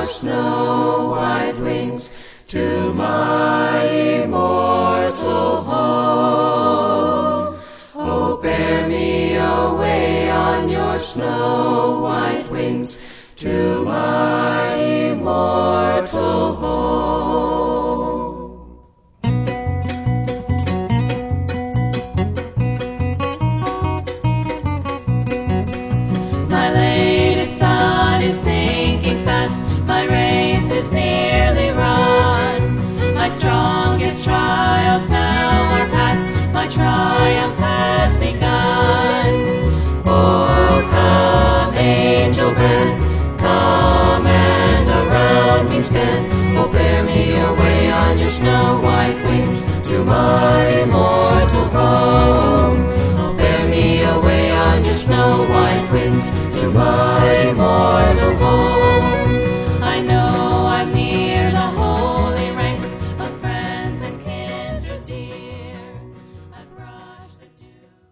your snow-white wings to my immortal home. Oh, bear me away on your snow-white wings to my immortal home. My latest sun is sinking fast, my race is nearly run. My strongest trials now are past, my triumph has begun. Oh, come, angel band, come and around me stand. Oh, bear me away on your snow-white wings to my immortal home. Oh, bear me away on your snow-white wings to my immortal home. I know I'm near the holy ranks of friends and kindred dear.